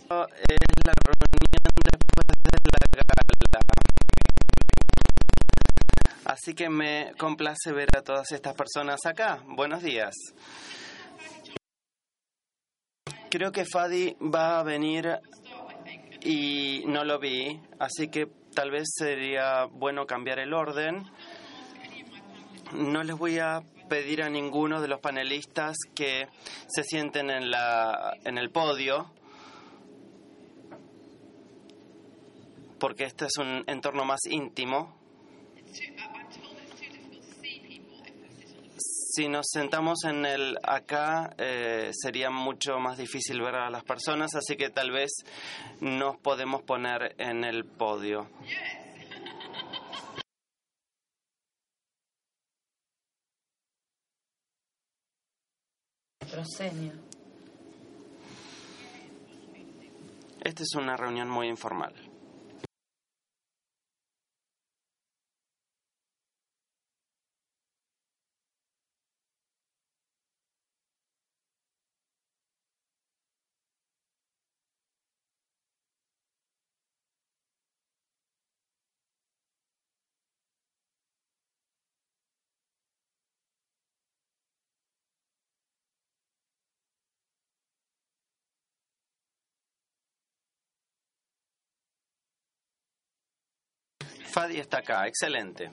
Es la reunión después de la gala. Así que me complace ver a todas estas personas acá. Buenos días. Creo que Fadi va a venir y no lo vi, así que tal vez sería bueno cambiar el orden. No les voy a pedir a ninguno de los panelistas que se sienten en el podio, porque este es un entorno más íntimo. Si nos sentamos acá, sería mucho más difícil ver a las personas, así que tal vez nos podemos poner en el podio. Proscenio. Esta es una reunión muy informal. Fadi está acá, excelente.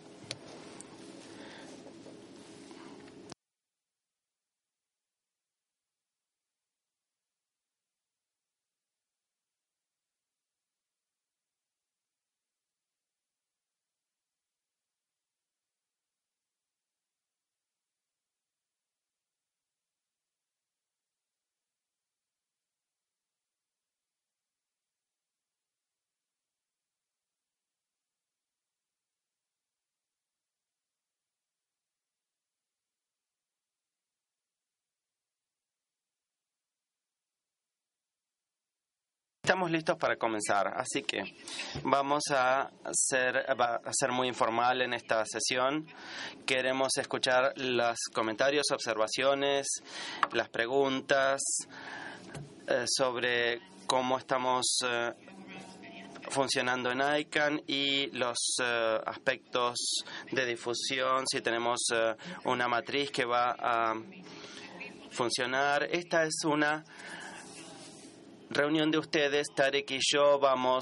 Estamos listos para comenzar, así que vamos a ser muy informal en esta sesión. Queremos escuchar los comentarios, observaciones, las preguntas sobre cómo estamos funcionando en ICANN y los aspectos de difusión, si tenemos una matriz que va a funcionar. Esta es una reunión de ustedes. Tarek y yo vamos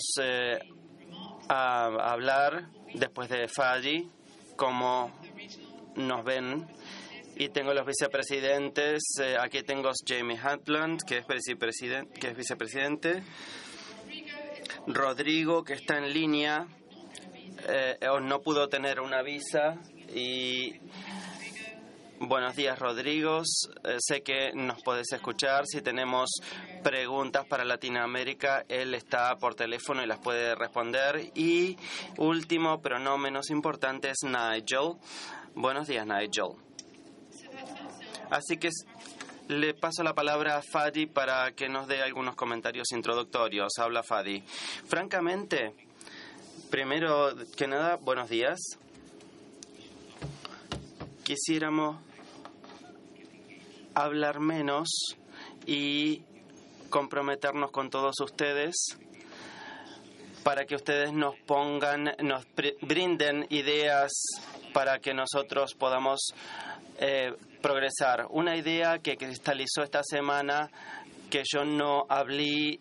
a hablar después de Fadi, como nos ven. Y tengo los vicepresidentes. Aquí tengo Jamie Hatland, que es vicepresidente. Rodrigo, que está en línea. No pudo tener una visa. Y buenos días, Rodrigo. Sé que nos podés escuchar. Si tenemos preguntas para Latinoamérica, él está por teléfono y las puede responder. Y último, pero no menos importante, es Nigel. Buenos días, Nigel. Así que le paso la palabra a Fadi para que nos dé algunos comentarios introductorios. Habla Fadi. Francamente, primero que nada, buenos días. Quisiéramos hablar menos y comprometernos con todos ustedes para que ustedes nos brinden ideas para que nosotros podamos progresar. Una idea que cristalizó esta semana que yo no hablé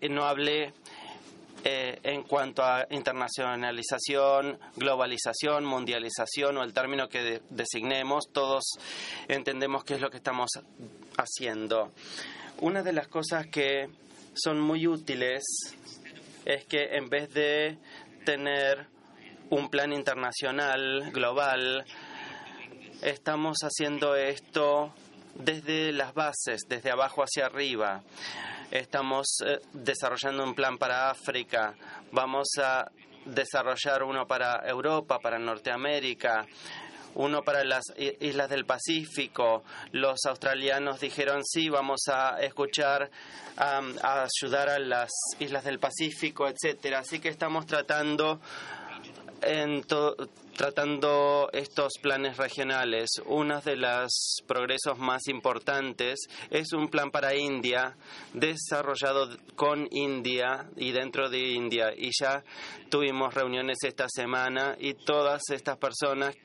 en cuanto a internacionalización, globalización, mundialización o el término que designemos, todos entendemos qué es lo que estamos haciendo. Una de las cosas que son muy útiles es que en vez de tener un plan internacional, global, estamos haciendo esto desde las bases, desde abajo hacia arriba. Estamos desarrollando un plan para África, vamos a desarrollar uno para Europa, para Norteamérica, uno para las islas del Pacífico. Los australianos dijeron sí, vamos a escuchar, a ayudar a las islas del Pacífico, etcétera. Así que estamos tratando tratando estos planes regionales. Uno de los progresos más importantes es un plan para India, desarrollado con India y dentro de India. Y ya tuvimos reuniones esta semana y todas estas personas,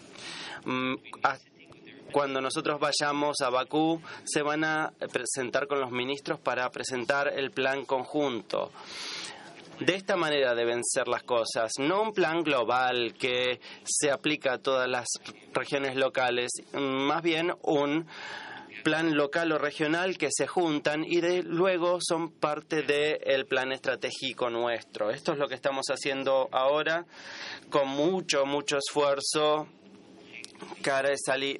cuando nosotros vayamos a Bakú, se van a presentar con los ministros para presentar el plan conjunto. De esta manera deben ser las cosas, no un plan global que se aplica a todas las regiones locales, más bien un plan local o regional que se juntan y luego son parte del plan estratégico nuestro. Esto es lo que estamos haciendo ahora con mucho esfuerzo. Cara y Sally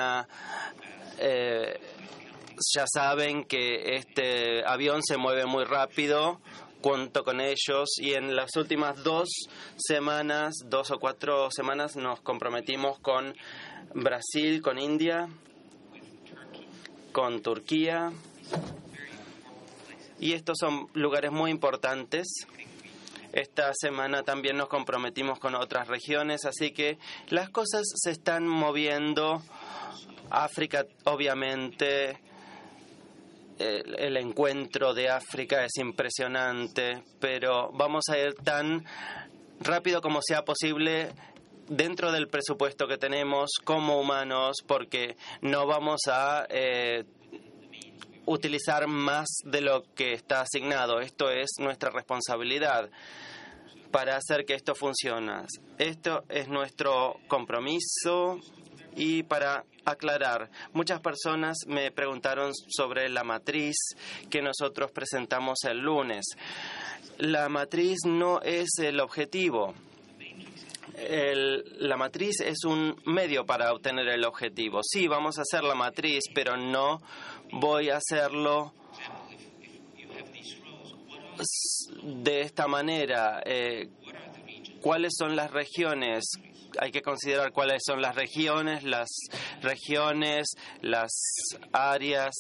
ya saben que este avión se mueve muy rápido. Cuento con ellos y en las últimas 2 o 4 semanas nos comprometimos con Brasil, con India, con Turquía, y estos son lugares muy importantes. Esta semana también nos comprometimos con otras regiones, así que las cosas se están moviendo. África, obviamente, el encuentro de África es impresionante, pero vamos a ir tan rápido como sea posible dentro del presupuesto que tenemos como humanos, porque no vamos a utilizar más de lo que está asignado. Esto es nuestra responsabilidad para hacer que esto funcione. Esto es nuestro compromiso. Y para aclarar, muchas personas me preguntaron sobre la matriz que nosotros presentamos el lunes. La matriz no es el objetivo. La matriz es un medio para obtener el objetivo. Sí, vamos a hacer la matriz, pero no voy a hacerlo de esta manera. ¿Cuáles son las regiones? Hay que considerar cuáles son las regiones, las áreas.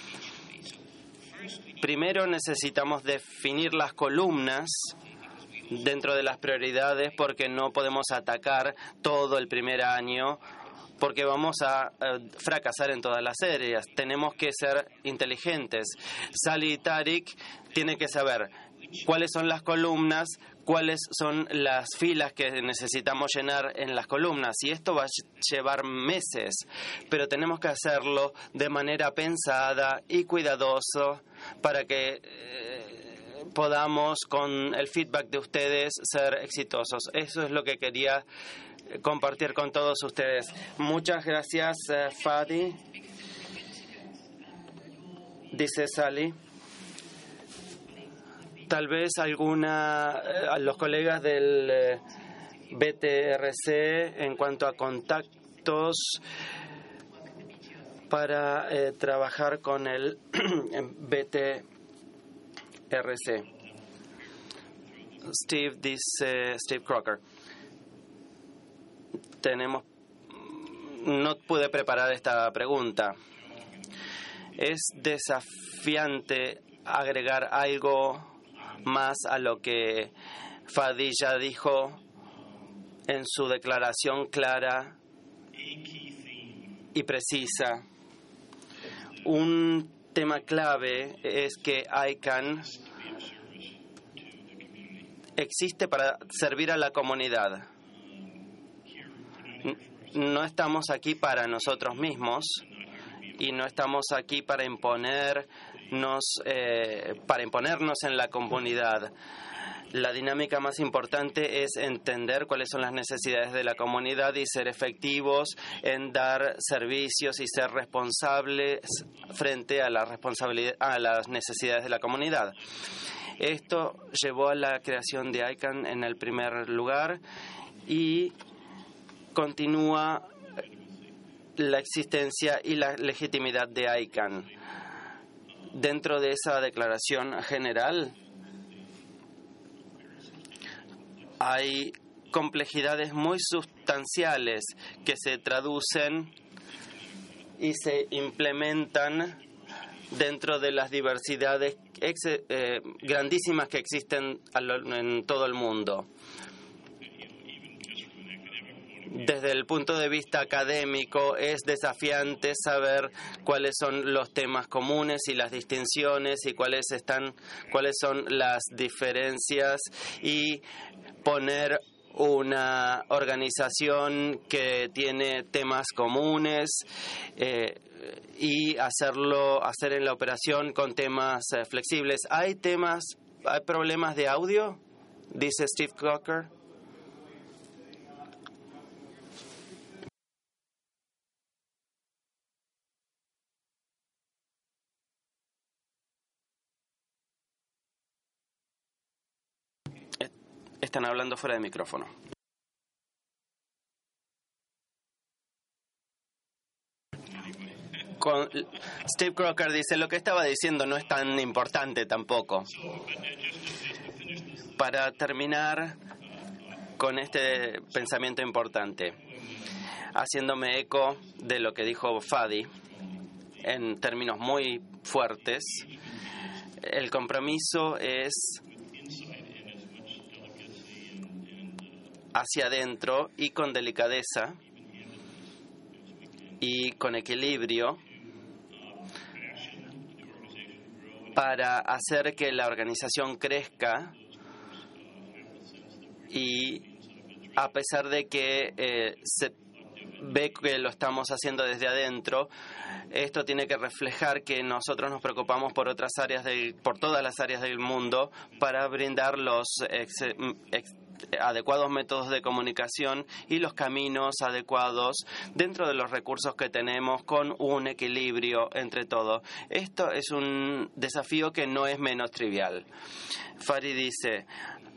Primero necesitamos definir las columnas dentro de las prioridades, porque no podemos atacar todo el primer año, porque vamos a fracasar en todas las áreas. Tenemos que ser inteligentes. Sally y Tariq tienen que saber cuáles son las columnas, cuáles son las filas que necesitamos llenar en las columnas. Y esto va a llevar meses, pero tenemos que hacerlo de manera pensada y cuidadosa para que podamos, con el feedback de ustedes, ser exitosos. Eso es lo que quería compartir con todos ustedes. Muchas gracias, Fadi. Dice Sally. Tal vez los colegas del BTRC, en cuanto a contactos para trabajar con el BTRC. Steve Crocker. No pude preparar esta pregunta. Es desafiante agregar algo más a lo que Fadi ya dijo en su declaración clara y precisa. Un tema clave es que ICANN existe para servir a la comunidad. No estamos aquí para nosotros mismos y no estamos aquí para imponernos en la comunidad. La dinámica más importante es entender cuáles son las necesidades de la comunidad y ser efectivos en dar servicios y ser responsables frente a las necesidades de la comunidad. Esto llevó a la creación de ICANN en el primer lugar y continúa la existencia y la legitimidad de ICANN. Dentro de esa declaración general hay complejidades muy sustanciales que se traducen y se implementan dentro de las diversidades grandísimas que existen en todo el mundo. desde el punto de vista académico es desafiante saber cuáles son los temas comunes y las distinciones y cuáles son las diferencias y poner una organización que tiene temas comunes y hacer en la operación con temas flexibles. ¿Hay problemas de audio? Dice Steve Crocker. Están hablando fuera de micrófono. Steve Crocker dice, lo que estaba diciendo no es tan importante tampoco. Para terminar con este pensamiento importante, haciéndome eco de lo que dijo Fadi en términos muy fuertes, el compromiso es hacia adentro y con delicadeza y con equilibrio para hacer que la organización crezca y a pesar de que se ve que lo estamos haciendo desde adentro, esto tiene que reflejar que nosotros nos preocupamos por por todas las áreas del mundo para brindar los adecuados métodos de comunicación y los caminos adecuados dentro de los recursos que tenemos con un equilibrio entre todo. Esto es un desafío que no es menos trivial. Fari dice,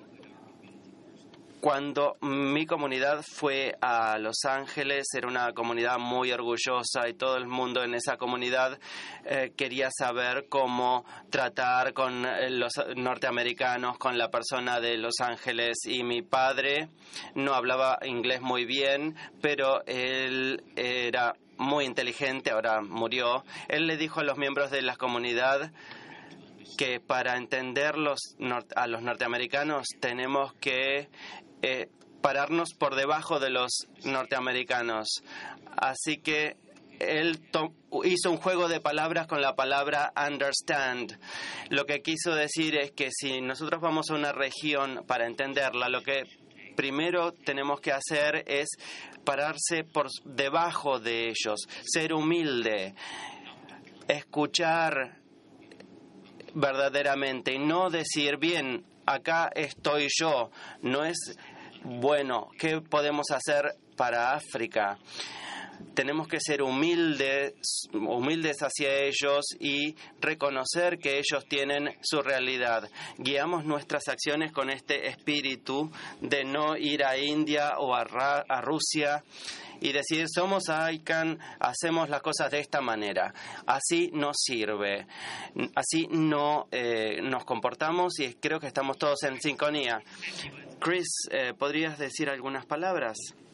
cuando mi comunidad fue a Los Ángeles, era una comunidad muy orgullosa y todo el mundo en esa comunidad quería saber cómo tratar con los norteamericanos, con la persona de Los Ángeles. Y mi padre no hablaba inglés muy bien, pero él era muy inteligente, ahora murió. Él le dijo a los miembros de la comunidad que para entender a los norteamericanos tenemos que pararnos por debajo de los norteamericanos. Así que él hizo un juego de palabras con la palabra understand. Lo que quiso decir es que si nosotros vamos a una región para entenderla, lo que primero tenemos que hacer es pararse por debajo de ellos, ser humilde, escuchar verdaderamente y no decir, bien, acá estoy yo. No es, bueno, ¿qué podemos hacer para África? Tenemos que ser humildes hacia ellos y reconocer que ellos tienen su realidad. Guiamos nuestras acciones con este espíritu de no ir a India o a Rusia y decir, somos ICANN, hacemos las cosas de esta manera. Así no sirve. Así no nos comportamos y creo que estamos todos en sintonía. Chris, ¿podrías decir algunas palabras?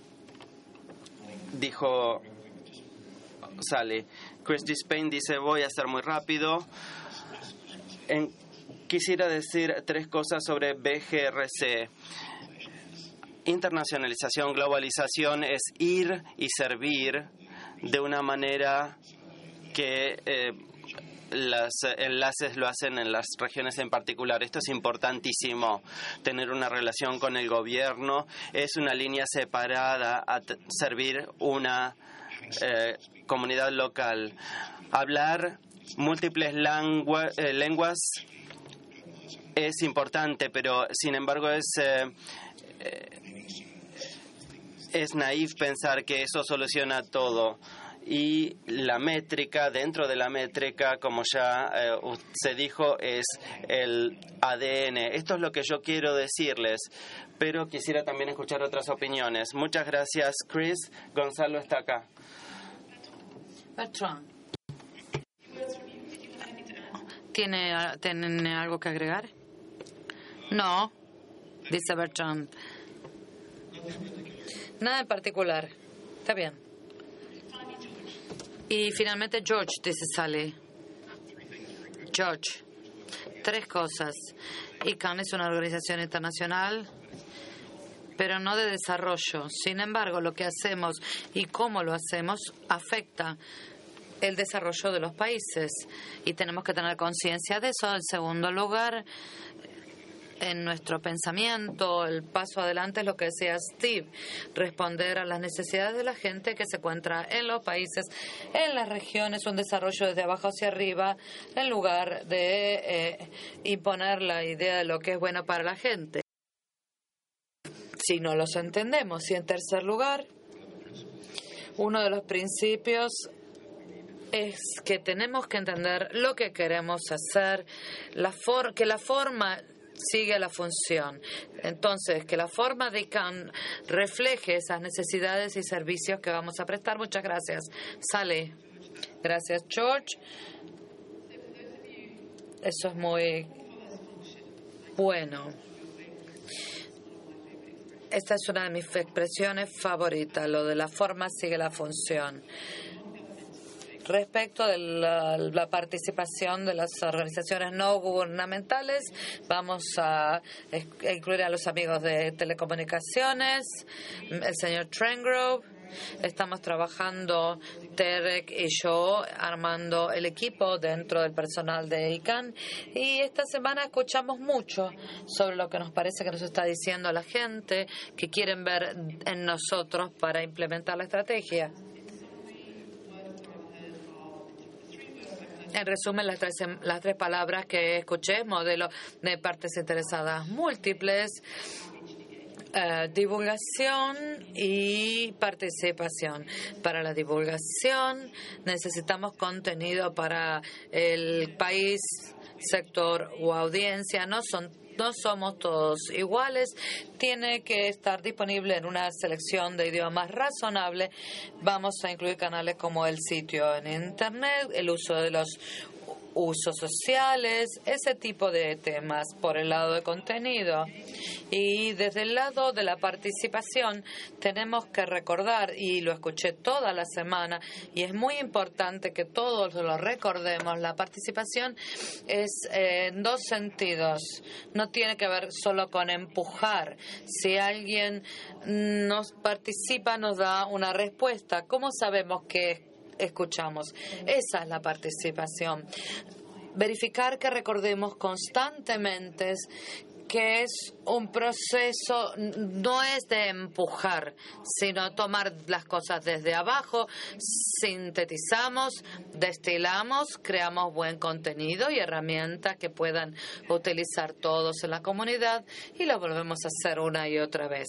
Dijo Sally. Chris Dispain dice, voy a ser muy rápido. Quisiera decir 3 cosas sobre BGRC. Internacionalización, globalización es ir y servir de una manera que los enlaces lo hacen en las regiones en particular. Esto es importantísimo. Tener una relación con el gobierno es una línea separada a servir una comunidad local. Hablar múltiples lenguas es importante, pero sin embargo es naif pensar que eso soluciona todo. Y la métrica, dentro de la métrica, como ya se dijo, es el ADN. Esto es lo que yo quiero decirles, pero quisiera también escuchar otras opiniones. Muchas gracias, Chris. Gonzalo está acá. Bertrand, ¿tiene algo que agregar? No, dice Bertrand. Nada en particular. Está bien. Y finalmente George, dice Sally. George, 3 cosas. ICANN es una organización internacional pero no de desarrollo. Sin embargo, lo que hacemos y cómo lo hacemos afecta el desarrollo de los países y tenemos que tener conciencia de eso. En segundo lugar, en nuestro pensamiento, el paso adelante es lo que decía Steve, responder a las necesidades de la gente que se encuentra en los países, en las regiones, un desarrollo desde abajo hacia arriba, en lugar de imponer la idea de lo que es bueno para la gente. Si no los entendemos. Y en tercer lugar, uno de los principios es que tenemos que entender lo que queremos hacer, que la forma sigue la función. Entonces, que la forma de ICANN refleje esas necesidades y servicios que vamos a prestar. Muchas gracias. Sally. Gracias, George. Eso es muy bueno. Esta es una de mis expresiones favoritas, lo de la forma sigue la función. Respecto de la participación de las organizaciones no gubernamentales, vamos a incluir a los amigos de telecomunicaciones, el señor Trengrove. Estamos trabajando, Terek y yo, armando el equipo dentro del personal de ICANN. Y esta semana escuchamos mucho sobre lo que nos parece que nos está diciendo la gente, que quieren ver en nosotros para implementar la estrategia. En resumen, las tres palabras que escuché: modelo de partes interesadas múltiples, divulgación y participación. Para la divulgación necesitamos contenido para el país, sector o audiencia. No somos todos iguales. Tiene que estar disponible en una selección de idiomas razonable. Vamos a incluir canales como el sitio en Internet, el uso de los usos sociales, ese tipo de temas por el lado de contenido. Y desde el lado de la participación tenemos que recordar, y lo escuché toda la semana, y es muy importante que todos lo recordemos, la participación es en dos sentidos. No tiene que ver solo con empujar. Si alguien nos participa, nos da una respuesta. ¿Cómo sabemos que escuchamos? Esa es la participación. Verificar que recordemos constantemente que es un proceso, no es de empujar, sino tomar las cosas desde abajo, sintetizamos, destilamos, creamos buen contenido y herramientas que puedan utilizar todos en la comunidad y lo volvemos a hacer una y otra vez.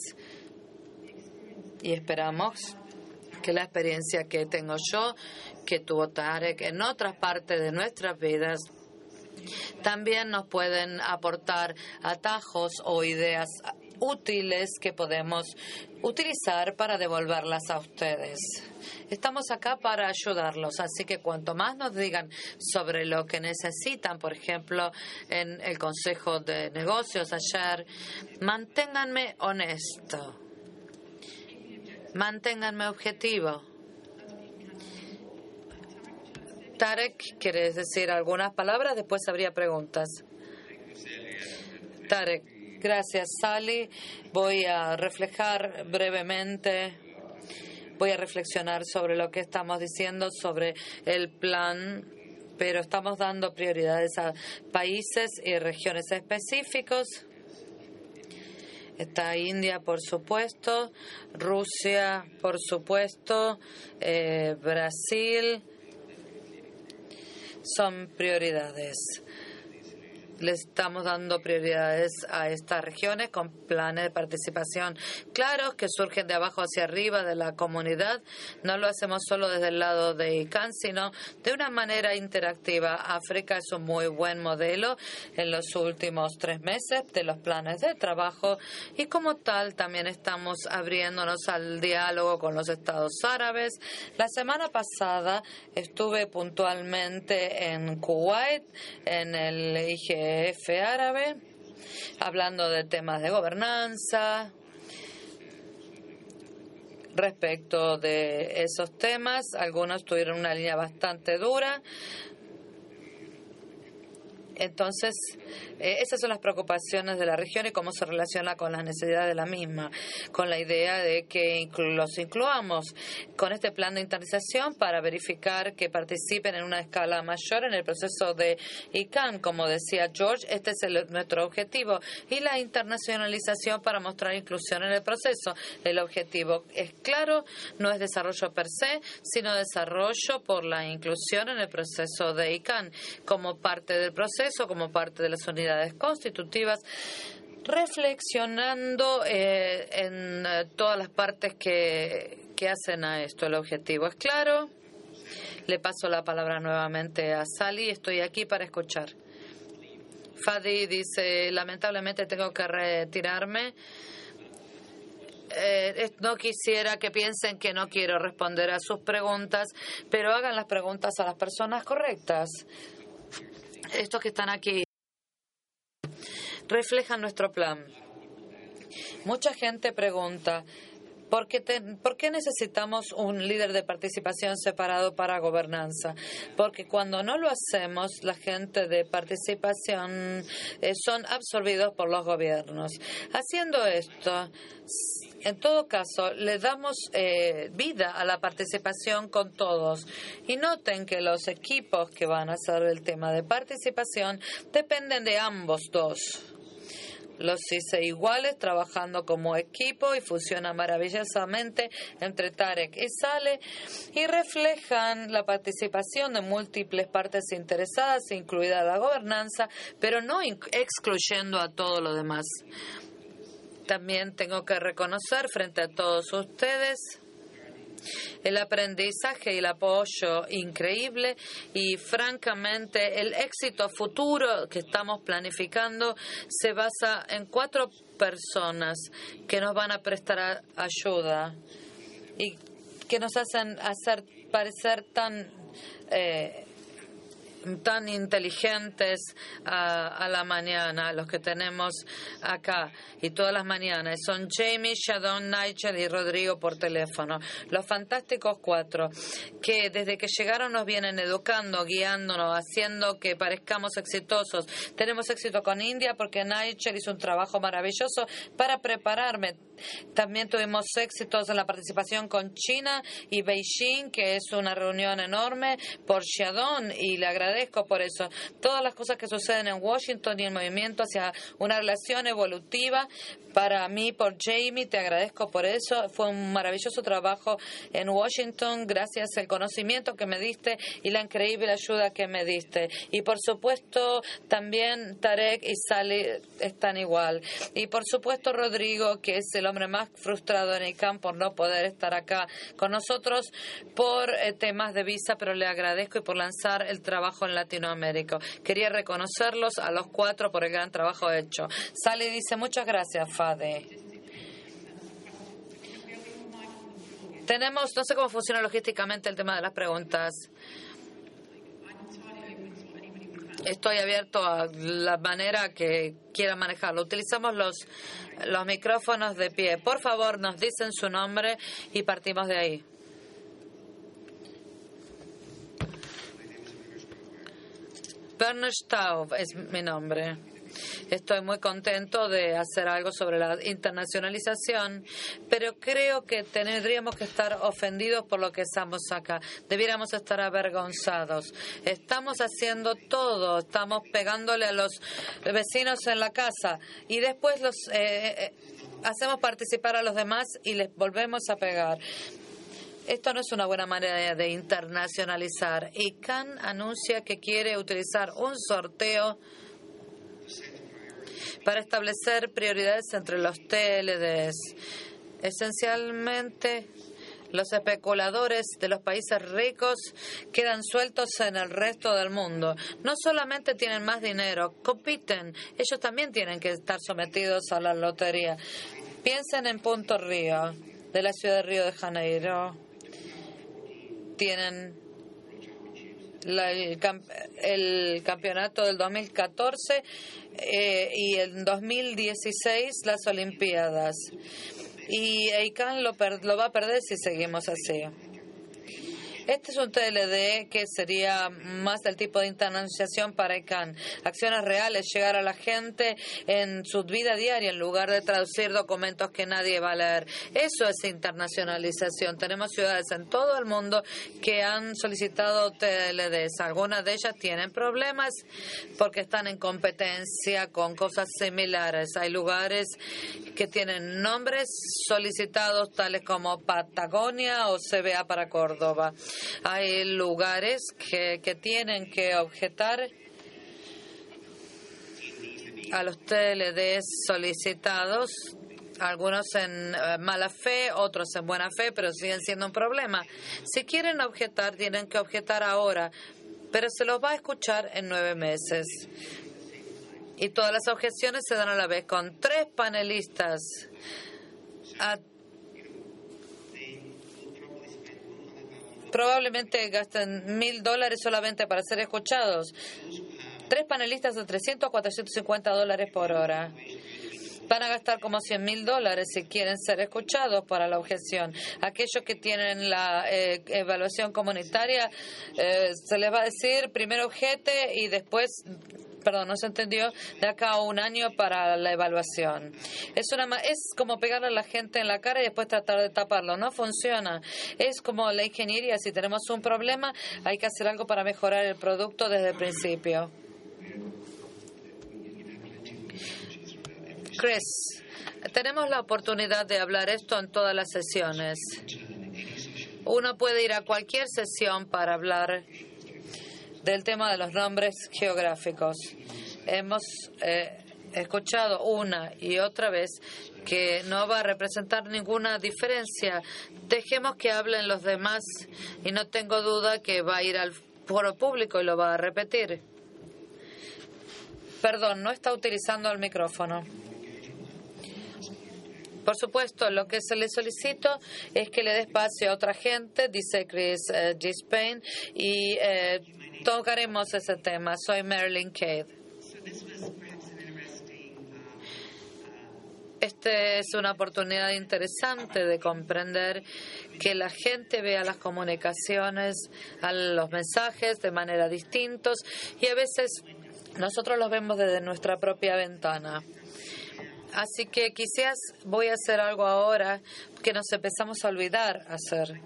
Y esperamos que la experiencia que tengo yo, que tuvo Tarek en otras partes de nuestras vidas, también nos pueden aportar atajos o ideas útiles que podemos utilizar para devolverlas a ustedes. Estamos acá para ayudarlos, así que cuanto más nos digan sobre lo que necesitan, por ejemplo, en el Consejo de Negocios ayer, manténganme honesto. Manténganme objetivo. Tarek, ¿quieres decir algunas palabras? Después habría preguntas. Tarek, gracias, Sally. Voy a reflejar brevemente, voy a reflexionar sobre lo que estamos diciendo, sobre el plan, pero estamos dando prioridades a países y regiones específicos. Está India, por supuesto, Rusia, por supuesto, Brasil. Son prioridades. Le estamos dando prioridades a estas regiones con planes de participación claros que surgen de abajo hacia arriba de la comunidad. No lo hacemos solo desde el lado de ICANN, sino de una manera interactiva. África es un muy buen modelo en los últimos 3 meses de los planes de trabajo y como tal también estamos abriéndonos al diálogo con los estados árabes. La semana pasada estuve puntualmente en Kuwait, en el IGF árabe, hablando de temas de gobernanza. Respecto de esos temas, algunos tuvieron una línea bastante dura. Entonces, esas son las preocupaciones de la región y cómo se relaciona con las necesidades de la misma, con la idea de que los incluamos con este plan de internalización para verificar que participen en una escala mayor en el proceso de ICANN. Como decía George, este es nuestro objetivo, y la internacionalización para mostrar inclusión en el proceso. El objetivo es claro, no es desarrollo per se, sino desarrollo por la inclusión en el proceso de ICANN, como parte del proceso, como parte de las unidades constitutivas, reflexionando en todas las partes que hacen a esto. El objetivo es claro. Le paso la palabra nuevamente a Sally. Estoy aquí para escuchar. Fadi dice, lamentablemente tengo que retirarme. No quisiera que piensen que no quiero responder a sus preguntas, pero hagan las preguntas a las personas correctas. Estos que están aquí reflejan nuestro plan. Mucha gente pregunta, ¿por qué necesitamos un líder de participación separado para gobernanza? Porque cuando no lo hacemos, la gente de participación son absorbidos por los gobiernos. Haciendo esto, en todo caso, le damos vida a la participación con todos. Y noten que los equipos que van a hacer el tema de participación dependen de ambos dos. Los hice iguales, trabajando como equipo, y funcionan maravillosamente entre Tarek y Saleh, y reflejan la participación de múltiples partes interesadas, incluida la gobernanza, pero no excluyendo a todo lo demás. También tengo que reconocer frente a todos ustedes el aprendizaje y el apoyo increíble, y francamente el éxito futuro que estamos planificando se basa en 4 personas que nos van a prestar ayuda y que nos hacen parecer tan inteligentes a la mañana, los que tenemos acá y todas las mañanas. Son Jamie, Shadon, Nigel y Rodrigo por teléfono. Los fantásticos 4 que desde que llegaron nos vienen educando, guiándonos, haciendo que parezcamos exitosos. Tenemos éxito con India porque Nigel hizo un trabajo maravilloso para prepararme. También tuvimos éxitos en la participación con China y Beijing, que es una reunión enorme, por Shadon, y le agradezco por eso. Todas las cosas que suceden en Washington y el movimiento hacia una relación evolutiva, para mí, por Jamie, te agradezco por eso. Fue un maravilloso trabajo en Washington, gracias al conocimiento que me diste y la increíble ayuda que me diste. Y por supuesto, también Tarek y Sally están igual. Y por supuesto, Rodrigo, que es el hombre más frustrado en ICANN por no poder estar acá con nosotros por temas de visa, pero le agradezco, y por lanzar el trabajo en Latinoamérica. Quería reconocerlos a los 4 por el gran trabajo hecho. Sally dice, muchas gracias, Fade. No sé cómo funciona logísticamente el tema de las preguntas. Estoy abierto a la manera que quieran manejarlo. Utilizamos los micrófonos de pie. Por favor, nos dicen su nombre y partimos de ahí. Werner Staub es mi nombre. Estoy muy contento de hacer algo sobre la internacionalización, pero creo que tendríamos que estar ofendidos por lo que estamos acá. Debiéramos estar avergonzados. Estamos haciendo todo, estamos pegándole a los vecinos en la casa y después hacemos participar a los demás y les volvemos a pegar. Esto no es una buena manera de internacionalizar. ICANN anuncia que quiere utilizar un sorteo para establecer prioridades entre los TLDs. Esencialmente, los especuladores de los países ricos quedan sueltos en el resto del mundo. No solamente tienen más dinero, compiten. Ellos también tienen que estar sometidos a la lotería. Piensen en Punto Río, de la ciudad de Río de Janeiro. Tienen el campeonato del 2014 y en 2016 las Olimpiadas. Y ICANN lo va a perder si seguimos así. Este es un TLD que sería más del tipo de internacionalización para ICANN. Acciones reales, llegar a la gente en su vida diaria en lugar de traducir documentos que nadie va a leer. Eso es internacionalización. Tenemos ciudades en todo el mundo que han solicitado TLDs. Algunas de ellas tienen problemas porque están en competencia con cosas similares. Hay lugares que tienen nombres solicitados tales como Patagonia o CBA para Córdoba. Hay lugares que tienen que objetar a los TLDs solicitados, algunos en mala fe, otros en buena fe, pero siguen siendo un problema. Si quieren objetar, tienen que objetar ahora, pero se los va a escuchar en 9 meses. Y todas las objeciones se dan a la vez con 3 panelistas. Probablemente gasten $1,000 solamente para ser escuchados. 3 panelistas de $300 a $450 por hora. Van a gastar como $100,000 si quieren ser escuchados para la objeción. Aquellos que tienen la evaluación comunitaria, se les va a decir primero objete y después, perdón, no se entendió, de acá a 1 año para la evaluación. Es como pegarle a la gente en la cara y después tratar de taparlo. No funciona. Es como la ingeniería. Si tenemos un problema, hay que hacer algo para mejorar el producto desde el principio. Chris, tenemos la oportunidad de hablar esto en todas las sesiones. Uno puede ir a cualquier sesión para hablar del tema de los nombres geográficos. Hemos escuchado una y otra vez que no va a representar ninguna diferencia. Dejemos que hablen los demás y no tengo duda que va a ir al foro público y lo va a repetir. Perdón, no está utilizando el micrófono. Por supuesto, lo que se le solicito es que le dé espacio a otra gente, dice Chris Gispain, y tocaremos ese tema. Soy Marilyn Cade. Esta es una oportunidad interesante de comprender que la gente vea las comunicaciones, a los mensajes de manera distintos y a veces nosotros los vemos desde nuestra propia ventana. Así que quizás voy a hacer algo ahora que nos empezamos a olvidar hacer.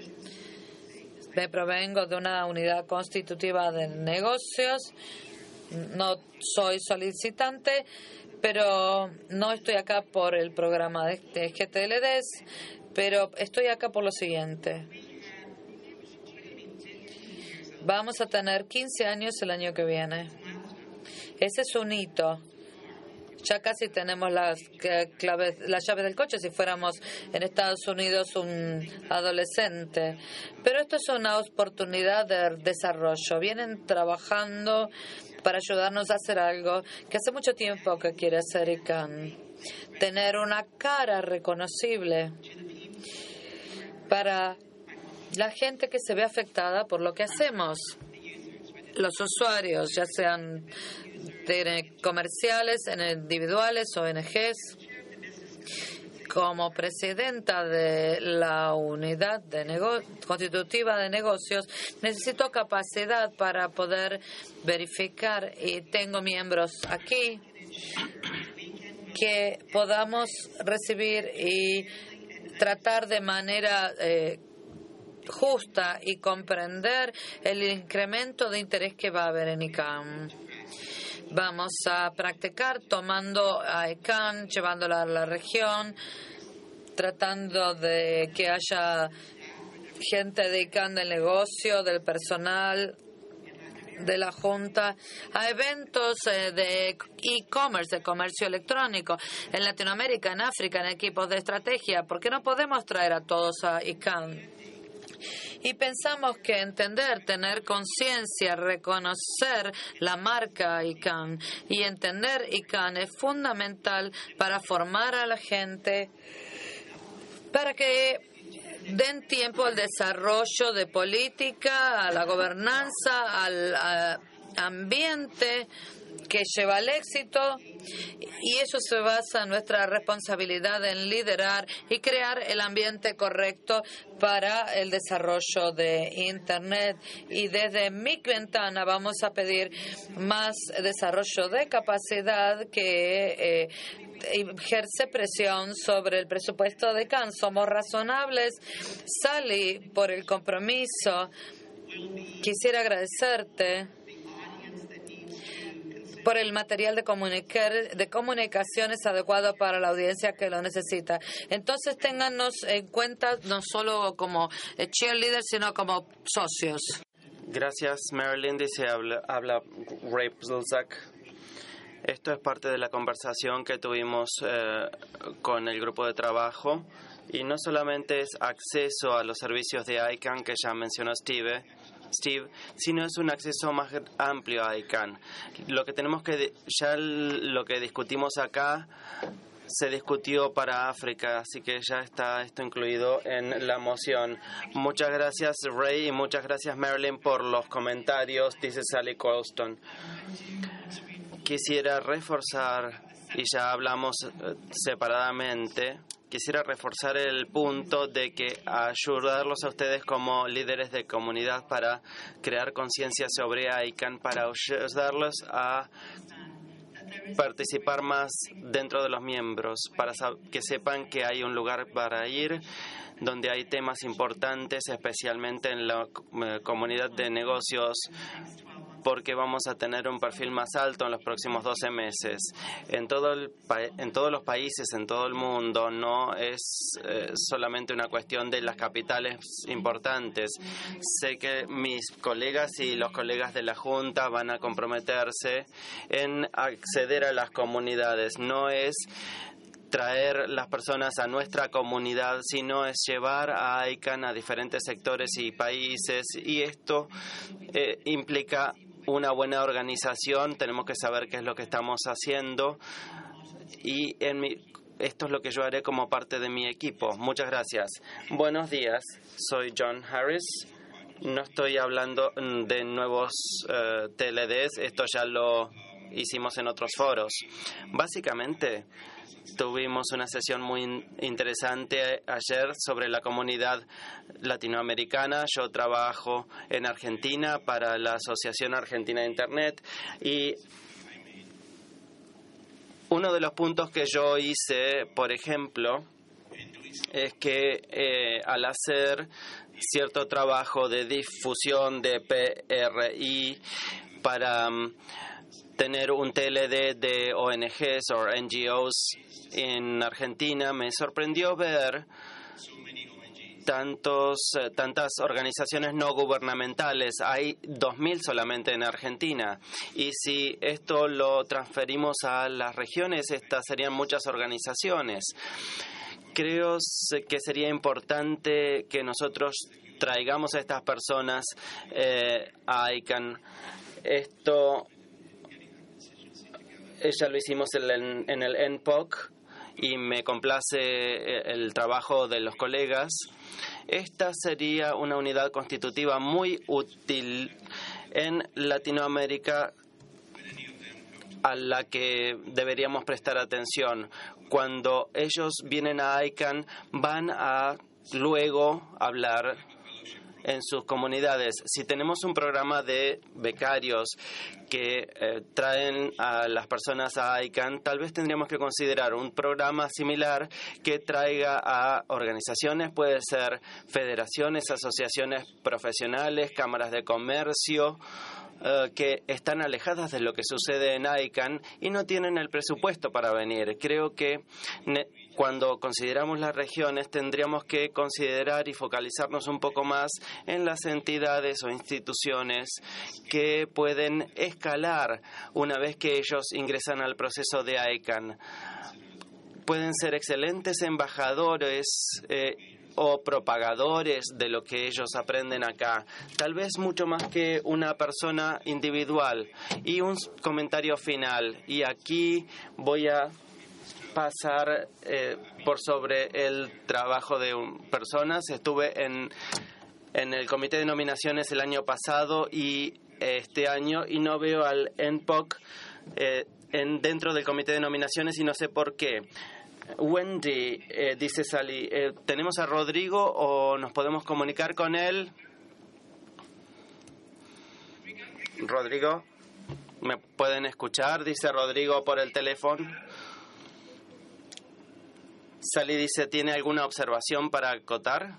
Me provengo de una unidad constitutiva de negocios. No soy solicitante, pero no estoy acá por el programa de GTLDs, pero estoy acá por lo siguiente. Vamos a tener 15 años el año que viene. Ese es un hito. Ya casi tenemos las llaves del coche si fuéramos en Estados Unidos un adolescente. Pero esto es una oportunidad de desarrollo. Vienen trabajando para ayudarnos a hacer algo que hace mucho tiempo que quiere hacer ICANN. Tener una cara reconocible para la gente que se ve afectada por lo que hacemos. Los usuarios, ya sean comerciales, individuales, ONGs. Como presidenta de la unidad constitutiva de negocios, necesito capacidad para poder verificar, y tengo miembros aquí, que podamos recibir y tratar de manera justa y comprender el incremento de interés que va a haber en ICANN. Vamos a practicar tomando a ICANN, llevándola a la región, tratando de que haya gente de ICANN del negocio, del personal, de la Junta, a eventos de e-commerce, de comercio electrónico, en Latinoamérica, en África, en equipos de estrategia, porque no podemos traer a todos a ICANN. Y pensamos que entender, tener conciencia, reconocer la marca ICANN y entender ICANN es fundamental para formar a la gente, para que den tiempo al desarrollo de política, a la gobernanza, al ambiente que lleva al éxito, y eso se basa en nuestra responsabilidad en liderar y crear el ambiente correcto para el desarrollo de Internet. Y desde mi ventana vamos a pedir más desarrollo de capacidad que ejerce presión sobre el presupuesto de CAN. Somos razonables. Sally, por el compromiso, quisiera agradecerte por el material de comunicaciones adecuado para la audiencia que lo necesita. Entonces, téngannos en cuenta no solo como cheerleaders, sino como socios. Gracias, Marilyn. Dice, habla Ray Plzak. Esto es parte de la conversación que tuvimos con el grupo de trabajo, y no solamente es acceso a los servicios de ICANN que ya mencionó Steve, sino es un acceso más amplio a ICANN. Lo que discutimos acá se discutió para África, así que ya está esto incluido en la moción. Muchas gracias, Ray, y muchas gracias, Marilyn, por los comentarios, dice Sally Colston. Quisiera reforzar, y ya hablamos separadamente, quisiera reforzar el punto de que ayudarlos a ustedes como líderes de comunidad para crear conciencia sobre ICANN, para ayudarlos a participar más dentro de los miembros, para que sepan que hay un lugar para ir, donde hay temas importantes, especialmente en la comunidad de negocios, porque vamos a tener un perfil más alto en los próximos 12 meses. En todos los países, en todo el mundo, no es solamente una cuestión de las capitales importantes. Sé que mis colegas y los colegas de la Junta van a comprometerse en acceder a las comunidades. No es traer las personas a nuestra comunidad, sino es llevar a ICANN a diferentes sectores y países, y esto implica una buena organización. Tenemos que saber qué es lo que estamos haciendo, y esto es lo que yo haré como parte de mi equipo. Muchas gracias. Buenos días, soy John Harris. No estoy hablando de nuevos TLDs, esto ya lo hicimos en otros foros. Básicamente, tuvimos una sesión muy interesante ayer sobre la comunidad latinoamericana. Yo trabajo en Argentina para la Asociación Argentina de Internet, y uno de los puntos que yo hice, por ejemplo, es que al hacer cierto trabajo de difusión de PRI para tener un TLD de ONGs o NGOs en Argentina, me sorprendió ver tantas organizaciones no gubernamentales. Hay 2.000 solamente en Argentina, y si esto lo transferimos a las regiones, estas serían muchas organizaciones. Creo que sería importante que nosotros traigamos a estas personas a ICANN. Ya lo hicimos en el NPOC, y me complace el trabajo de los colegas. Esta sería una unidad constitutiva muy útil en Latinoamérica, a la que deberíamos prestar atención. Cuando ellos vienen a ICANN, van a luego hablar en sus comunidades. Si tenemos un programa de becarios que traen a las personas a ICANN, tal vez tendríamos que considerar un programa similar que traiga a organizaciones, puede ser federaciones, asociaciones profesionales, cámaras de comercio, que están alejadas de lo que sucede en ICANN y no tienen el presupuesto para venir. Creo que cuando consideramos las regiones tendríamos que considerar y focalizarnos un poco más en las entidades o instituciones que pueden escalar una vez que ellos ingresan al proceso de ICANN. Pueden ser excelentes embajadores o propagadores de lo que ellos aprenden acá, tal vez mucho más que una persona individual. Y un comentario final, y aquí voy a pasar por sobre el trabajo de personas. Estuve en el comité de nominaciones el año pasado y este año, y no veo al NPOC dentro del comité de nominaciones y no sé por qué. Wendy, dice Sally, ¿tenemos a Rodrigo o nos podemos comunicar con él? Rodrigo, ¿me pueden escuchar? Dice Rodrigo por el teléfono. Sally dice, ¿tiene alguna observación para acotar?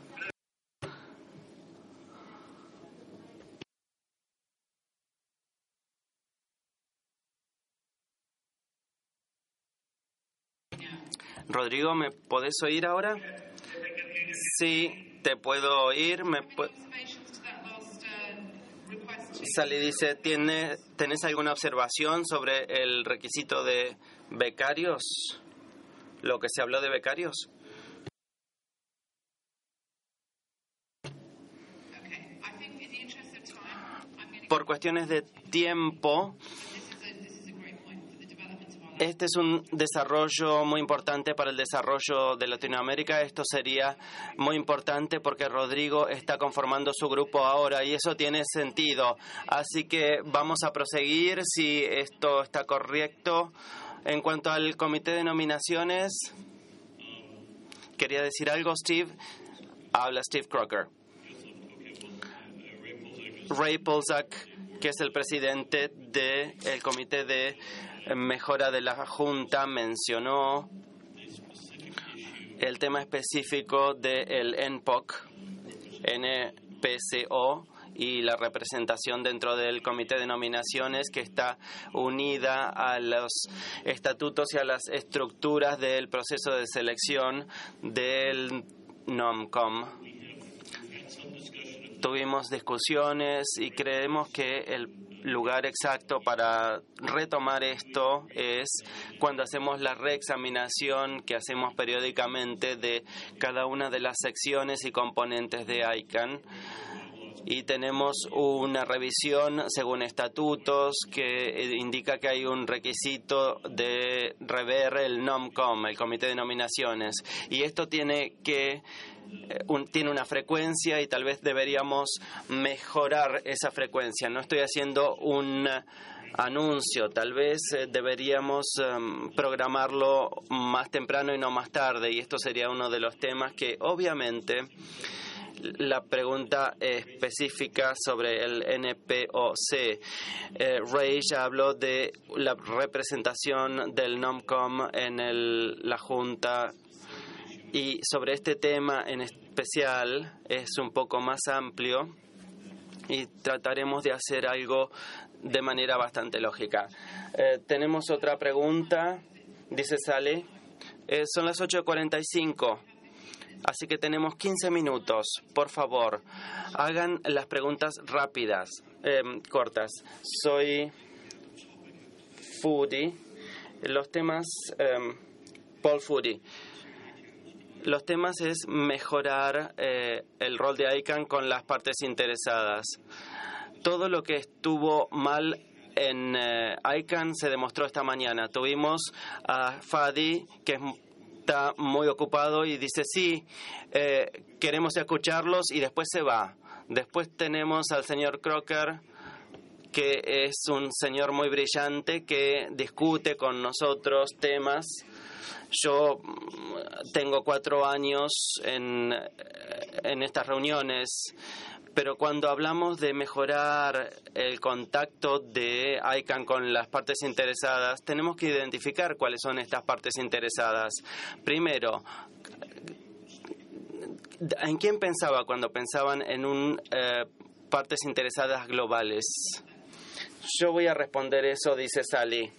Rodrigo, ¿me podés oír ahora? Sí, te puedo oír. Sally dice, ¿tenés alguna observación sobre el requisito de becarios? ¿Lo que se habló de becarios? Por cuestiones de tiempo, este es un desarrollo muy importante para el desarrollo de Latinoamérica. Esto sería muy importante porque Rodrigo está conformando su grupo ahora y eso tiene sentido. Así que vamos a proseguir si esto está correcto. En cuanto al comité de nominaciones, ¿quería decir algo, Steve? Habla Steve Crocker. Ray Polzak, que es el presidente del comité de mejora de la Junta, mencionó el tema específico del NPOC, NPCO, y la representación dentro del comité de nominaciones que está unida a los estatutos y a las estructuras del proceso de selección del NOMCOM. Tuvimos discusiones y creemos que el lugar exacto para retomar esto es cuando hacemos la reexaminación que hacemos periódicamente de cada una de las secciones y componentes de ICANN. Y tenemos una revisión según estatutos que indica que hay un requisito de rever el NOMCOM, el comité de nominaciones. Y esto tiene una frecuencia y tal vez deberíamos mejorar esa frecuencia. No estoy haciendo un anuncio, tal vez deberíamos programarlo más temprano y no más tarde. Y esto sería uno de los temas que obviamente la pregunta específica sobre el NPOC. Ray ya habló de la representación del NOMCOM en la Junta y sobre este tema en especial es un poco más amplio y trataremos de hacer algo de manera bastante lógica. Tenemos otra pregunta, dice Sally. Son las 8:45. Así que tenemos 15 minutos. Por favor, hagan las preguntas rápidas, cortas. Soy Foodie. Los temas, Paul Foodie. Los temas es mejorar el rol de ICANN con las partes interesadas. Todo lo que estuvo mal en ICANN se demostró esta mañana. Tuvimos a Fadi, que está muy ocupado y dice sí, queremos escucharlos y después se va. Después tenemos al señor Crocker, que es un señor muy brillante que discute con nosotros temas. Yo tengo 4 años en estas reuniones, pero cuando hablamos de mejorar el contacto de ICANN con las partes interesadas, tenemos que identificar cuáles son estas partes interesadas. Primero, ¿en quién pensaba cuando pensaban en partes interesadas globales? Yo voy a responder eso, dice Sally.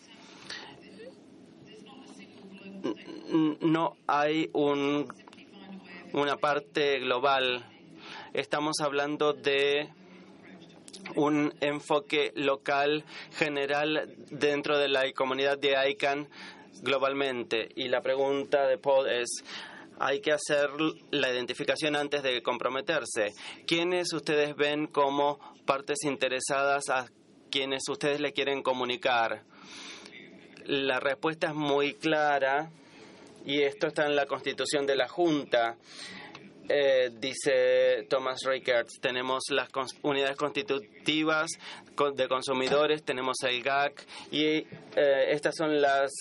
No hay una parte global. Estamos hablando de un enfoque local general dentro de la comunidad de ICANN globalmente. Y la pregunta de Paul es, hay que hacer la identificación antes de comprometerse. ¿Quiénes ustedes ven como partes interesadas a quienes ustedes le quieren comunicar? La respuesta es muy clara y esto está en la Constitución de la Junta. dice Thomas Reichertz, tenemos las unidades constitutivas de consumidores, tenemos el GAC y estas son las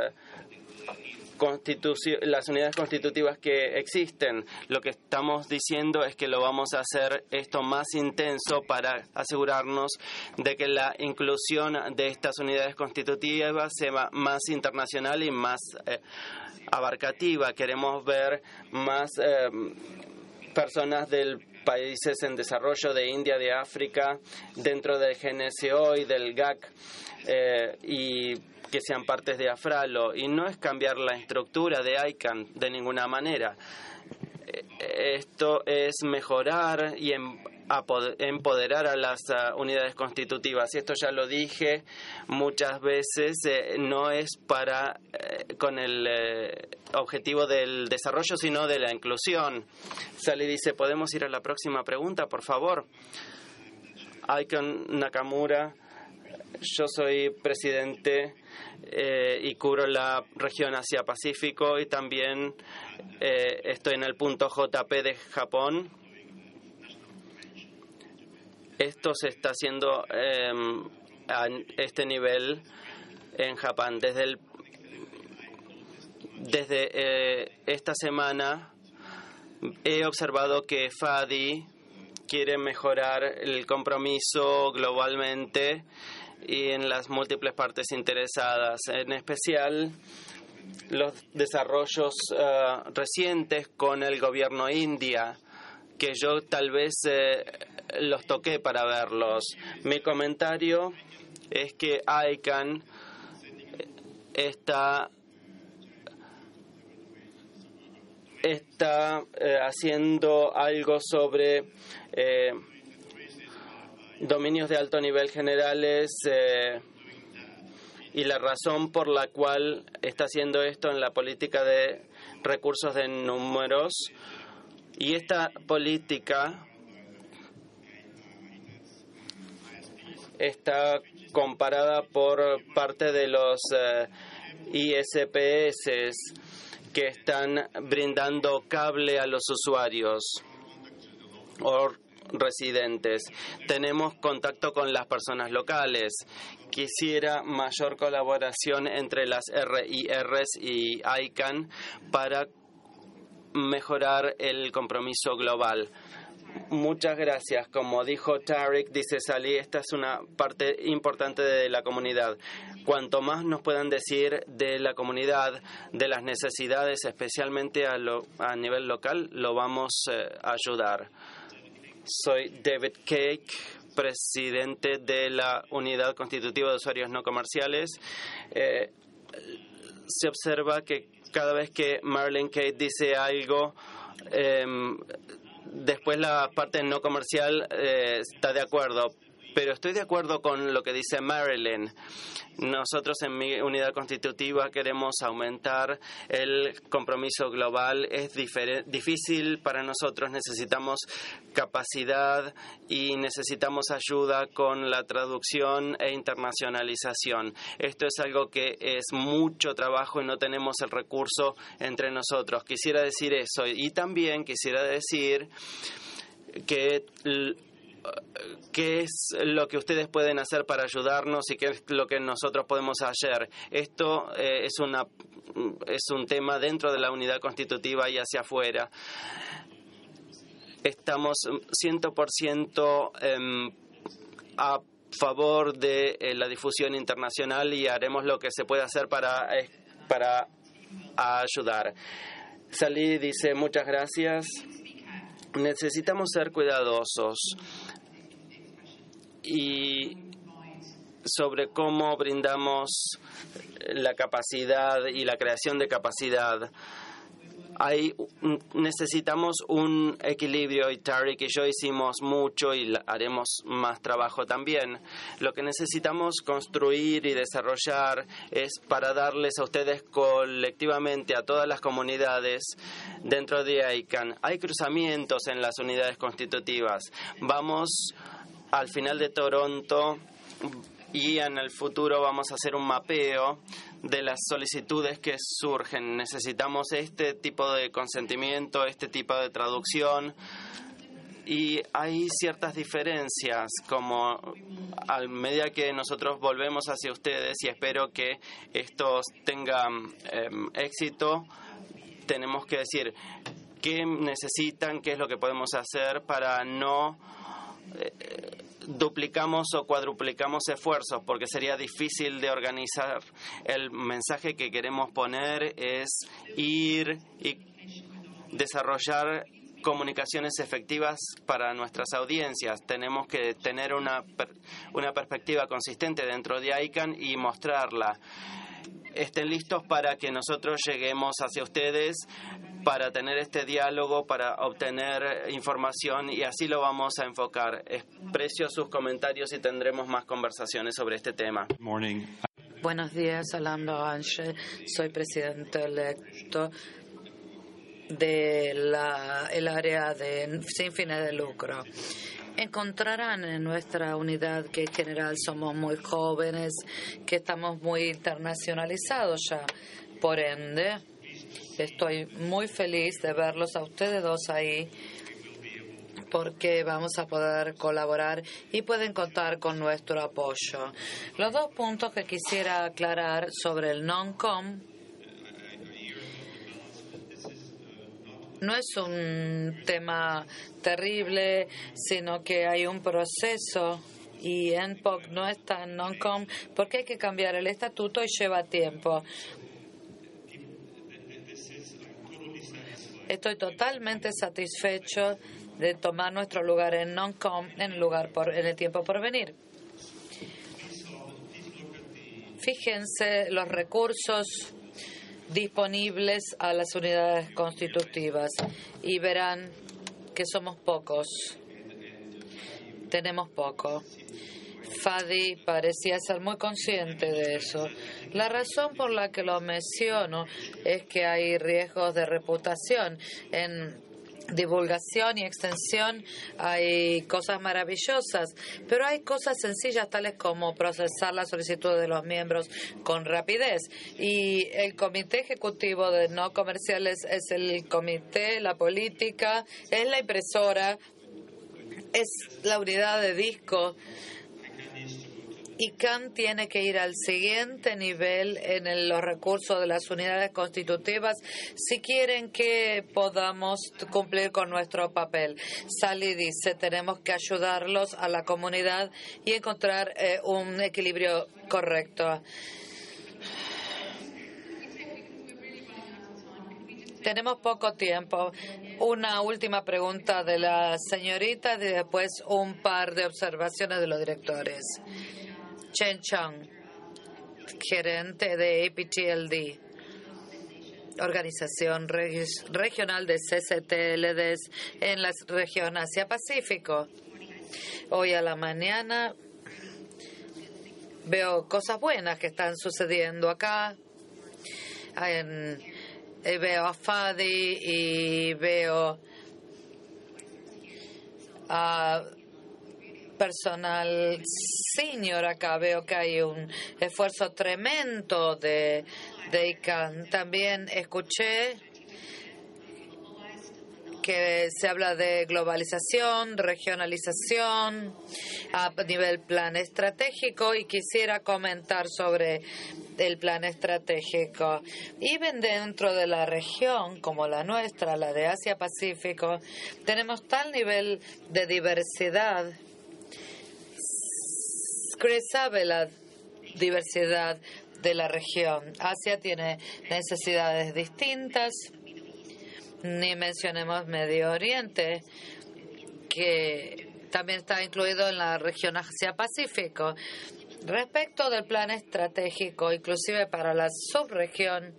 unidades constitutivas que existen. Lo que estamos diciendo es que lo vamos a hacer esto más intenso para asegurarnos de que la inclusión de estas unidades constitutivas sea más internacional y más abarcativa. Queremos ver más personas de países en desarrollo, de India, de África, dentro del GNSO y del GAC, y que sean partes de AFRALO. Y no es cambiar la estructura de ICANN de ninguna manera. Esto es mejorar y empoderar a las unidades constitutivas. Y esto ya lo dije muchas veces, no es con el objetivo del desarrollo, sino de la inclusión. Sally dice, ¿podemos ir a la próxima pregunta, por favor? Icon Nakamura, yo soy presidente y cubro la región Asia-Pacífico y también estoy en el punto JP de Japón. Esto se está haciendo a este nivel en Japón. Desde esta semana he observado que FADI quiere mejorar el compromiso globalmente y en las múltiples partes interesadas, en especial los desarrollos recientes con el gobierno india, que yo tal vez los toqué para verlos. Mi comentario es que ICANN está haciendo algo sobre dominios de alto nivel generales y la razón por la cual está haciendo esto en la política de recursos de números. Y esta política está comparada por parte de los ISPs que están brindando cable a los usuarios o residentes. Tenemos contacto con las personas locales. Quisiera mayor colaboración entre las RIRs y ICANN para mejorar el compromiso global. Muchas gracias. Como dijo Tarek, dice Sally, esta es una parte importante de la comunidad. Cuanto más nos puedan decir de la comunidad, de las necesidades, especialmente a nivel local, lo vamos a ayudar. Soy David Cake, presidente de la Unidad Constitutiva de Usuarios No Comerciales. Se observa que cada vez que Marilyn Kate dice algo, después la parte no comercial está de acuerdo. Pero estoy de acuerdo con lo que dice Marilyn. Nosotros en mi unidad constitutiva queremos aumentar el compromiso global. Es difícil para nosotros, necesitamos capacidad y necesitamos ayuda con la traducción e internacionalización. Esto es algo que es mucho trabajo y no tenemos el recurso entre nosotros. Quisiera decir eso y también quisiera decir que qué es lo que ustedes pueden hacer para ayudarnos y qué es lo que nosotros podemos hacer. Esto es un tema dentro de la unidad constitutiva y hacia afuera. Estamos 100% a favor de la difusión internacional y haremos lo que se pueda hacer para ayudar. Salí dice, muchas gracias. Necesitamos ser cuidadosos y sobre cómo brindamos la capacidad y la creación de capacidad. Necesitamos un equilibrio y Tarek y yo hicimos mucho y haremos más trabajo también. Lo que necesitamos construir y desarrollar es para darles a ustedes colectivamente, a todas las comunidades dentro de ICANN. Hay cruzamientos en las unidades constitutivas. Vamos al final de Toronto. y en el futuro vamos a hacer un mapeo de las solicitudes que surgen. Necesitamos este tipo de consentimiento, este tipo de traducción, y hay ciertas diferencias, como a medida que nosotros volvemos hacia ustedes, y espero que estos tengan éxito, tenemos que decir qué necesitan, qué es lo que podemos hacer para no duplicamos o cuadruplicamos esfuerzos, porque sería difícil de organizar. El mensaje que queremos poner es ir y desarrollar comunicaciones efectivas para nuestras audiencias. Tenemos que tener una perspectiva consistente dentro de ICANN y mostrarla. Estén listos para que nosotros lleguemos hacia ustedes, para tener este diálogo, para obtener información, y así lo vamos a enfocar. Aprecio sus comentarios y tendremos más conversaciones sobre este tema. Buenos días, Alando Anche. Soy presidente electo del área de sin fines de lucro. Encontrarán en nuestra unidad que en general somos muy jóvenes, que estamos muy internacionalizados ya. Por ende, estoy muy feliz de verlos a ustedes dos ahí, porque vamos a poder colaborar y pueden contar con nuestro apoyo. Los dos puntos que quisiera aclarar sobre el non-com: no es un tema terrible, sino que hay un proceso, y NPOC no está en non-com porque hay que cambiar el estatuto y lleva tiempo. Estoy totalmente satisfecho de tomar nuestro lugar en non-com en el tiempo por venir. Fíjense los recursos disponibles a las unidades constitutivas y verán que somos pocos. Tenemos poco. Fadi parecía ser muy consciente de eso. La razón por la que lo menciono es que hay riesgos de reputación. En divulgación y extensión hay cosas maravillosas, pero hay cosas sencillas tales como procesar la solicitud de los miembros con rapidez. Y el comité ejecutivo de no comerciales es el comité, la política, es la impresora, es la unidad de disco. ICANN tiene que ir al siguiente nivel en los recursos de las unidades constitutivas si quieren que podamos cumplir con nuestro papel. Sally dice, tenemos que ayudarlos a la comunidad y encontrar un equilibrio correcto. Tenemos poco tiempo. Una última pregunta de la señorita y después un par de observaciones de los directores. Chen Chang, gerente de APTLD, organización regional de CCTLDs en la región Asia-Pacífico. Hoy a la mañana veo cosas buenas que están sucediendo acá. Veo a Fadi y veo a personal senior acá. Veo que hay un esfuerzo tremendo de ICANN. También escuché que se habla de globalización, regionalización a nivel plan estratégico, y quisiera comentar sobre el plan estratégico. Y dentro de la región como la nuestra, la de Asia-Pacífico, tenemos tal nivel de diversidad. Chris sabe la diversidad de la región. Asia tiene necesidades distintas. Ni mencionemos Medio Oriente, que también está incluido en la región Asia-Pacífico. Respecto del plan estratégico, inclusive para la subregión,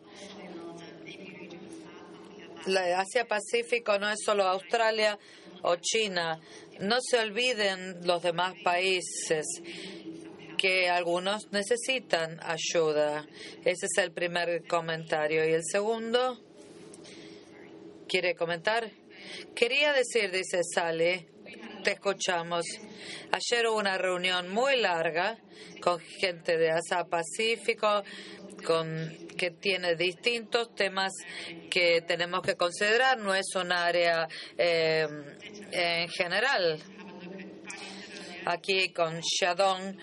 la Asia-Pacífico no es solo Australia o China. No se olviden los demás países, que algunos necesitan ayuda. Ese es el primer comentario. Y el segundo, ¿quiere comentar? Quería decir, dice Sally, te escuchamos. Ayer hubo una reunión muy larga con gente de Asia-Pacífico, que tiene distintos temas que tenemos que considerar. No es un área en general. Aquí con Shandong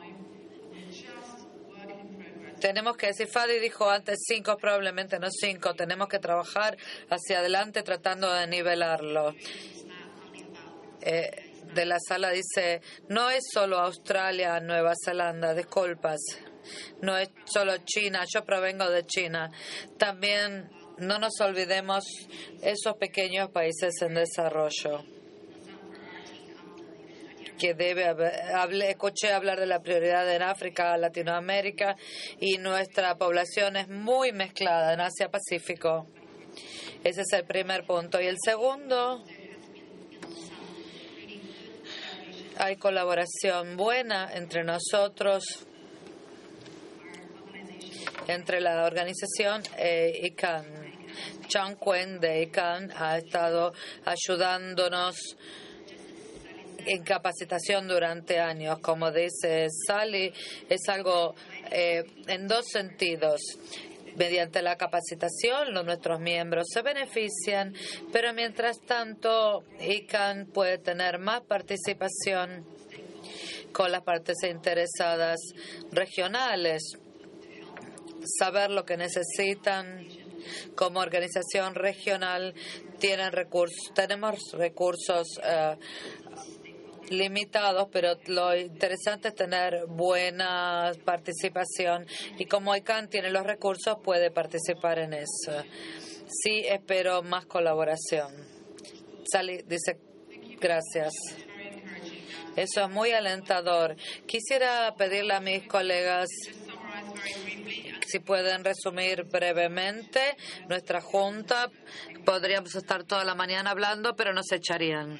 tenemos que decir, Fadi dijo antes 5, probablemente no 5. Tenemos que trabajar hacia adelante tratando de nivelarlo. De la sala dice, no es solo Australia, Nueva Zelanda, disculpas. No es solo China, yo provengo de China. También no nos olvidemos esos pequeños países en desarrollo. Que escuché hablar de la prioridad en África, Latinoamérica, y nuestra población es muy mezclada en Asia-Pacífico. Ese es el primer punto. Y el segundo, hay colaboración buena entre nosotros, entre la organización ICANN. Chang Quen de ICANN ha estado ayudándonos en capacitación durante años. Como dice Sally, es algo en dos sentidos. Mediante la capacitación, nuestros miembros se benefician, pero mientras tanto, ICANN puede tener más participación con las partes interesadas regionales, saber lo que necesitan. Como organización regional tenemos recursos limitados, pero lo interesante es tener buena participación, y como ICANN tiene los recursos, puede participar en eso. Sí, espero más colaboración. Sally dice, gracias. Eso es muy alentador. Quisiera pedirle a mis colegas si pueden resumir brevemente nuestra junta. Podríamos estar toda la mañana hablando, pero nos echarían.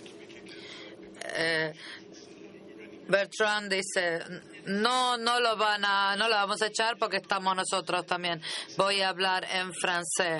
Bertrand dice, no la vamos a echar porque estamos nosotros también. Voy a hablar en francés.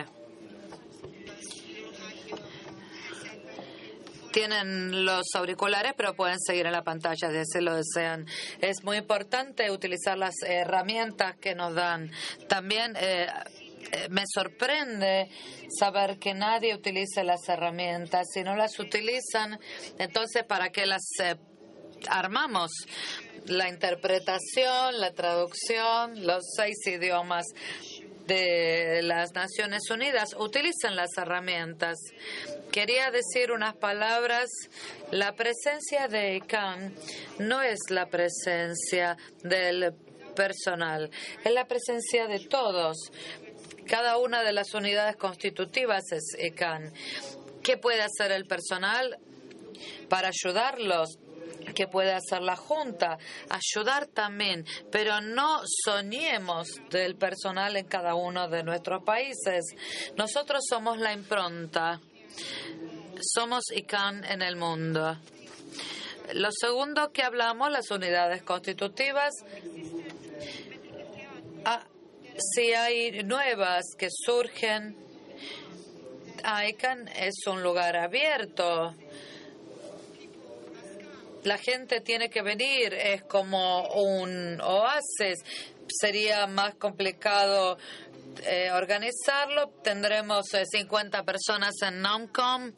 Tienen los auriculares, pero pueden seguir en la pantalla si así lo desean. Es muy importante utilizar las herramientas que nos dan. También me sorprende saber que nadie utilice las herramientas. Si no las utilizan, entonces ¿para qué las armamos? La interpretación, la traducción, los 6 idiomas de las Naciones Unidas utilizan las herramientas. Quería decir unas palabras. La presencia de ICANN no es la presencia del personal, es la presencia de todos. Cada una de las unidades constitutivas es ICANN. ¿Qué puede hacer el personal para ayudarlos? ¿Qué puede hacer la Junta? Ayudar también, pero no soñemos del personal en cada uno de nuestros países. Nosotros somos la impronta. Somos ICANN en el mundo. Lo segundo que hablamos, las unidades constitutivas. Si hay nuevas que surgen, ICANN es un lugar abierto. La gente tiene que venir, es como un oasis. Sería más complicado organizarlo. Tendremos 50 personas en NOMCOM.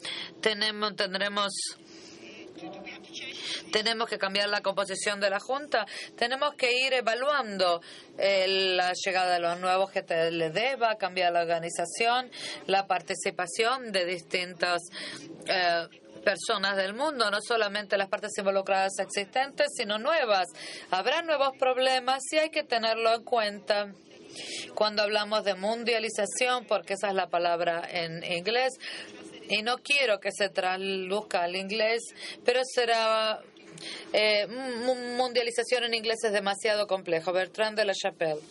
Tenemos que cambiar la composición de la Junta. Tenemos que ir evaluando la llegada de los nuevos GTLD, va a cambiar la organización, la participación de distintas personas del mundo, no solamente las partes involucradas existentes, sino nuevas. Habrá nuevos problemas y hay que tenerlo en cuenta. Cuando hablamos de mundialización, porque esa es la palabra en inglés, y no quiero que se traduzca al inglés, pero será mundialización en inglés es demasiado complejo. Bertrand de la Chapelle.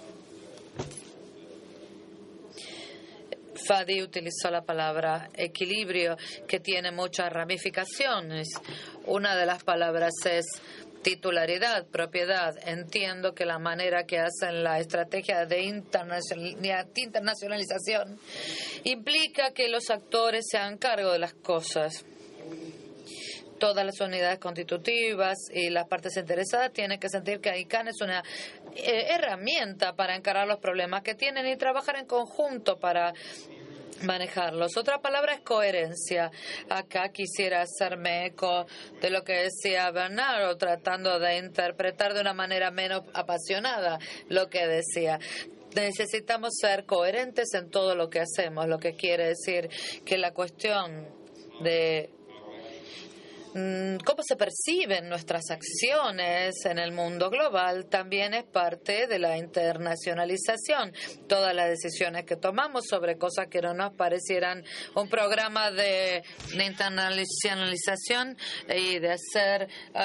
Fadi utilizó la palabra equilibrio, que tiene muchas ramificaciones. Una de las palabras es titularidad, propiedad. Entiendo que la manera que hacen la estrategia de internacionalización implica que los actores se hagan cargo de las cosas. Todas las unidades constitutivas y las partes interesadas tienen que sentir que ICANN es una herramienta para encarar los problemas que tienen y trabajar en conjunto para manejarlos. Otra palabra es coherencia. Acá quisiera hacerme eco de lo que decía Bernardo, tratando de interpretar de una manera menos apasionada lo que decía. Necesitamos ser coherentes en todo lo que hacemos, lo que quiere decir que la cuestión de cómo se perciben nuestras acciones en el mundo global también es parte de la internacionalización. Todas las decisiones que tomamos sobre cosas que no nos parecieran un programa de internacionalización y de hacer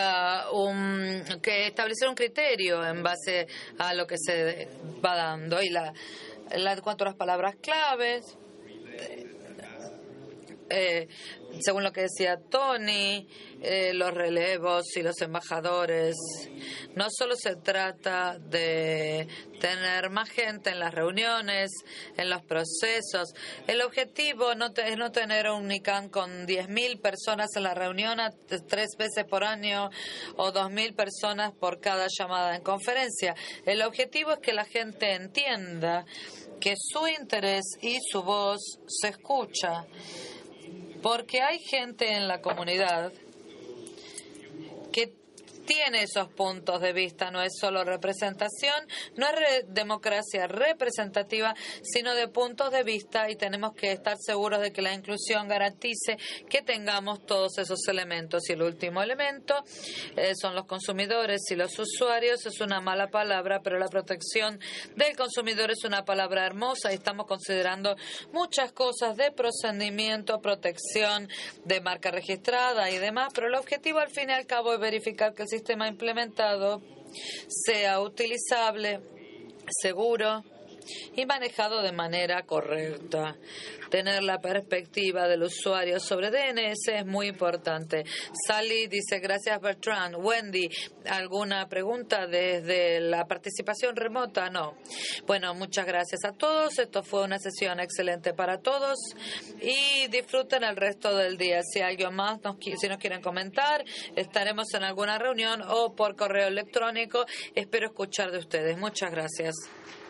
que establecer un criterio en base a lo que se va dando. Y cuanto a las palabras claves, según lo que decía Tony, los relevos y los embajadores, no solo se trata de tener más gente en las reuniones, en los procesos. El objetivo es no tener un ICANN con 10.000 personas en la reunión 3 veces por año o 2.000 personas por cada llamada en conferencia. El objetivo es que la gente entienda que su interés y su voz se escucha. Porque hay gente en la comunidad que tiene esos puntos de vista, no es solo representación, no es democracia representativa, sino de puntos de vista, y tenemos que estar seguros de que la inclusión garantice que tengamos todos esos elementos. Y el último elemento son los consumidores y los usuarios. Es una mala palabra, pero la protección del consumidor es una palabra hermosa y estamos considerando muchas cosas de procedimiento, protección de marca registrada y demás, pero el objetivo al fin y al cabo es verificar que el sistema implementado sea utilizable, seguro y manejado de manera correcta. Tener la perspectiva del usuario sobre DNS es muy importante. Sally dice, gracias Bertrand. Wendy, ¿alguna pregunta desde la participación remota? No. Bueno, muchas gracias a todos. Esto fue una sesión excelente para todos y disfruten el resto del día. Si alguien más si nos quieren comentar, estaremos en alguna reunión o por correo electrónico. Espero escuchar de ustedes. Muchas gracias.